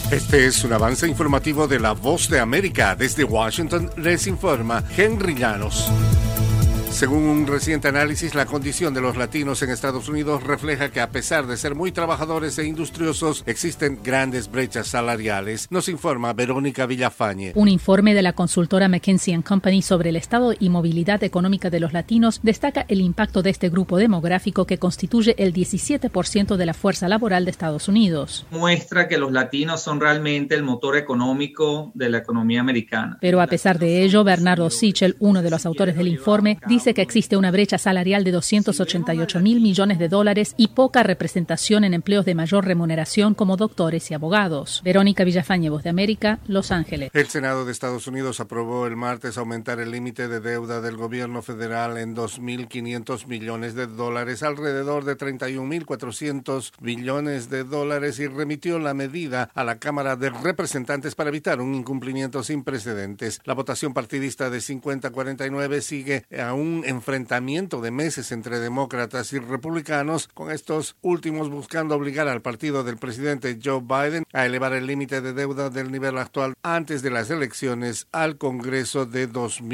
Este es un avance informativo de La Voz de América. Desde Washington les informa Henry Llanos. Según un reciente análisis, la condición de los latinos en Estados Unidos refleja que a pesar de ser muy trabajadores e industriosos, existen grandes brechas salariales. Nos informa Verónica Villafañe. Un informe de la consultora McKinsey & Company sobre el estado y movilidad económica de los latinos destaca el impacto de este grupo demográfico que constituye el 17% de la fuerza laboral de Estados Unidos. Muestra que los latinos son realmente el motor económico de la economía americana. Pero a pesar de ello, Bernardo Sichel, uno de los autores del informe, dice que existe una brecha salarial de $288 mil millones y poca representación en empleos de mayor remuneración como doctores y abogados. Verónica Villafañe, Voz de América, Los Ángeles. El Senado de Estados Unidos aprobó el martes aumentar el límite de deuda del gobierno federal en $2.500 millones, alrededor de $31.400 billones, y remitió la medida a la Cámara de Representantes para evitar un incumplimiento sin precedentes. La votación partidista de 50-49 sigue a un enfrentamiento de meses entre demócratas y republicanos, con estos últimos buscando obligar al partido del presidente Joe Biden a elevar el límite de deuda del nivel actual antes de las elecciones al Congreso de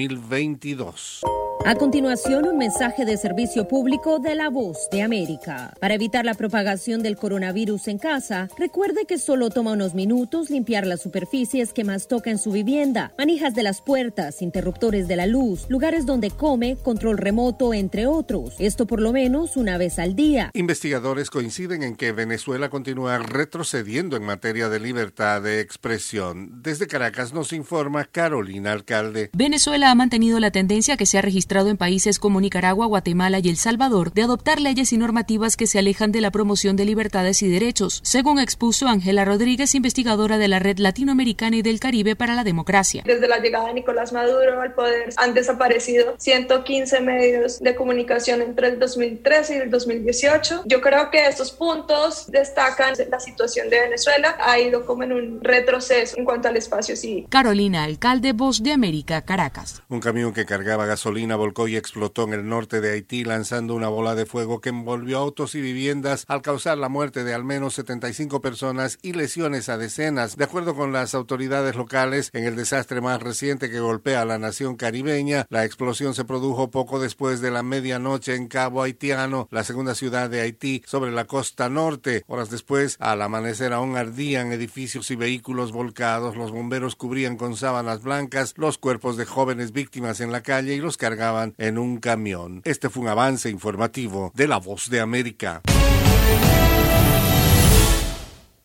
2022. A continuación, un mensaje de servicio público de La Voz de América. Para evitar la propagación del coronavirus en casa, recuerde que solo toma unos minutos limpiar las superficies que más toca en su vivienda, manijas de las puertas, interruptores de la luz, lugares donde come, control remoto, entre otros. Esto por lo menos una vez al día. Investigadores coinciden en que Venezuela continúa retrocediendo en materia de libertad de expresión. Desde Caracas nos informa Carolina Alcalde. Venezuela ha mantenido la tendencia que se ha registrado en países como Nicaragua, Guatemala y El Salvador de adoptar leyes y normativas que se alejan de la promoción de libertades y derechos, según expuso Ángela Rodríguez, investigadora de la Red Latinoamericana y del Caribe para la Democracia. Desde la llegada de Nicolás Maduro al poder han desaparecido 115 medios de comunicación entre el 2013 y el 2018. Yo creo que estos puntos destacan la situación de Venezuela. Ha ido como en un retroceso en cuanto al espacio civil. Carolina Alcalde, Voz de América, Caracas. Un camión que cargaba gasolina volcó y explotó en el norte de Haití, lanzando una bola de fuego que envolvió autos y viviendas al causar la muerte de al menos 75 personas y lesiones a decenas. De acuerdo con las autoridades locales, en el desastre más reciente que golpea a la nación caribeña, la explosión se produjo poco después de la medianoche en Cabo Haitiano, la segunda ciudad de Haití, sobre la costa norte. Horas después, al amanecer, aún ardían edificios y vehículos volcados. Los bomberos cubrían con sábanas blancas los cuerpos de jóvenes víctimas en la calle y los cargaban en un camión. Este fue un avance informativo de La Voz de América.